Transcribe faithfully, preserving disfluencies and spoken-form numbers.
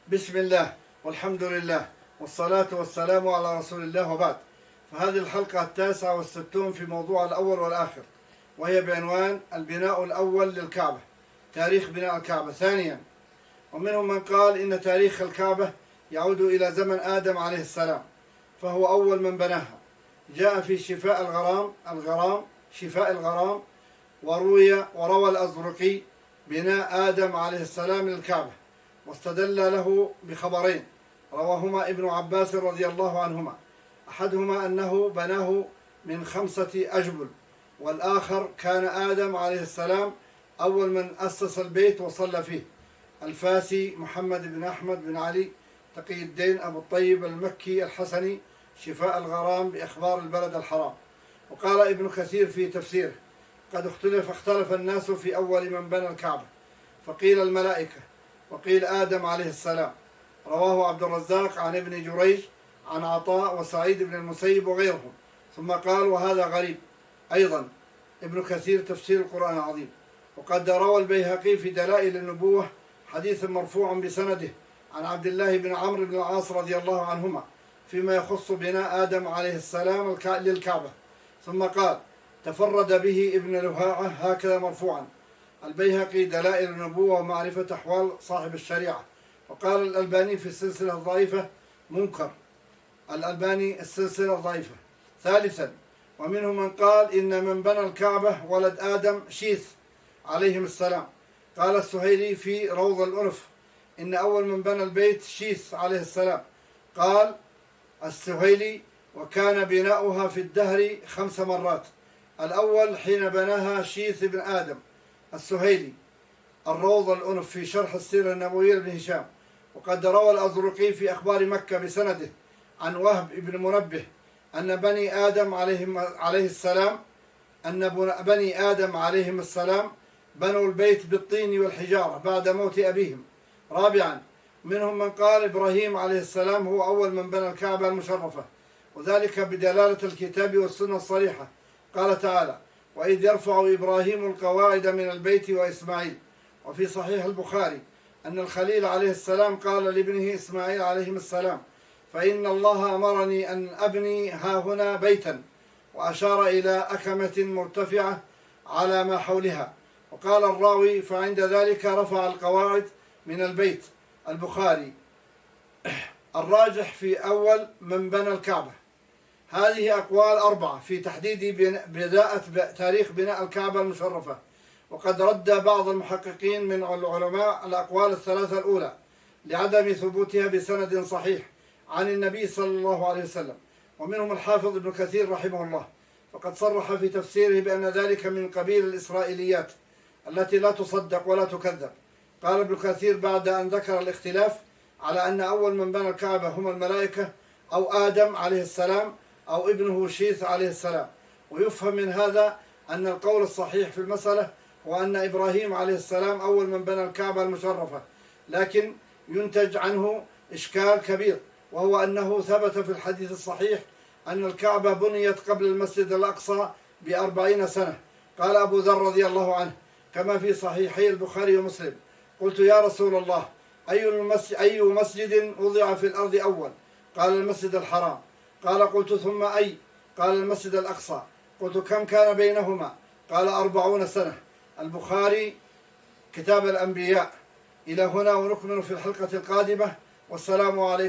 بسم الله والحمد لله والصلاة والسلام على رسول الله، وبعد. فهذه الحلقة التاسعة والستون في موضوع الأول والآخر، وهي بعنوان البناء الأول للكعبة، تاريخ بناء الكعبة. ثانيا، ومنهم من قال إن تاريخ الكعبة يعود إلى زمن آدم عليه السلام، فهو أول من بناها. جاء في شفاء الغرام الغرام شفاء الغرام وروي وروى الأزرقي بناء آدم عليه السلام للكعبة، واستدل له بخبرين رواهما ابن عباس رضي الله عنهما. أحدهما أنه بناه من خمسة أجبل، والآخر كان آدم عليه السلام أول من أسس البيت وصلى فيه. الفاسي محمد بن أحمد بن علي تقي الدين أبو الطيب المكي الحسني شفاء الغرام بإخبار البلد الحرام. وقال ابن كثير في تفسيره: قد اختلف اختلف الناس في أول من بنى الكعبة، فقيل الملائكة وقيل آدم عليه السلام. رواه عبد الرزاق عن ابن جريج عن عطاء وسعيد بن المسيب وغيرهم. ثم قال: وهذا غريب. أيضا ابن كثير تفسير القرآن العظيم. وقد روى البيهقي في دلائل النبوة حديث مرفوع بسنده عن عبد الله بن عمرو بن العاص رضي الله عنهما فيما يخص بناء آدم عليه السلام للكعبة. ثم قال: تفرد به ابن لهاعة هكذا مرفوعا. البيهقي دلائل النبوة ومعرفة أحوال صاحب الشريعة. وقال الألباني في السلسلة الضعيفة منكر. الألباني السلسلة الضعيفة. ثالثا، ومنهم من قال إن من بنى الكعبة ولد آدم شيث عليهم السلام. قال السهيلي في روض الأنف إن أول من بنى البيت شيث عليه السلام. قال السهيلي: وكان بناؤها في الدهر خمس مرات. الأول حين بناها شيث بن آدم. السهيلي الروض الأنف في شرح السيرة النبوية لابن هشام. وقد روى الأزرقي في أخبار مكة بسنده عن وهب بن منبه أن بني آدم عليهم عليه السلام أن بني آدم عليهم السلام بنوا البيت بالطين والحجارة بعد موت أبيهم. رابعا، منهم من قال إبراهيم عليه السلام هو أول من بنى الكعبة المشرفة، وذلك بدلالة الكتاب والسنة الصريحة. قال تعالى: وإذ يرفع إبراهيم القواعد من البيت وإسماعيل. وفي صحيح البخاري أن الخليل عليه السلام قال لابنه إسماعيل عليهم السلام: فإن الله أمرني أن أبني ها هنا بيتا، وأشار إلى أكمة مرتفعة على ما حولها. وقال الراوي: فعند ذلك رفع القواعد من البيت. البخاري. الراجح في أول من بنى الكعبة. هذه أقوال أربعة في تحديد بداءة تاريخ بناء الكعبة المشرفة. وقد رد بعض المحققين من العلماء الأقوال الثلاثة الأولى لعدم ثبوتها بسند صحيح عن النبي صلى الله عليه وسلم، ومنهم الحافظ ابن كثير رحمه الله، فقد صرح في تفسيره بأن ذلك من قبيل الإسرائيليات التي لا تصدق ولا تكذب. قال ابن كثير بعد أن ذكر الاختلاف على أن أول من بنى الكعبة هم الملائكة أو آدم عليه السلام أو ابنه شيث عليه السلام. ويفهم من هذا أن القول الصحيح في المسألة هو أن إبراهيم عليه السلام أول من بنى الكعبة المشرفة، لكن ينتج عنه إشكال كبير، وهو أنه ثبت في الحديث الصحيح أن الكعبة بنيت قبل المسجد الأقصى بأربعين سنة. قال أبو ذر رضي الله عنه كما في صحيحي البخاري ومسلم: قلت يا رسول الله، أي مسجد وضع في الأرض أول؟ قال: المسجد الحرام. قال: قلت ثم أي؟ قال: المسجد الأقصى. قلت: كم كان بينهما؟ قال: أربعون سنة. البخاري كتاب الأنبياء. إلى هنا ونكمل في الحلقة القادمة، والسلام عليكم.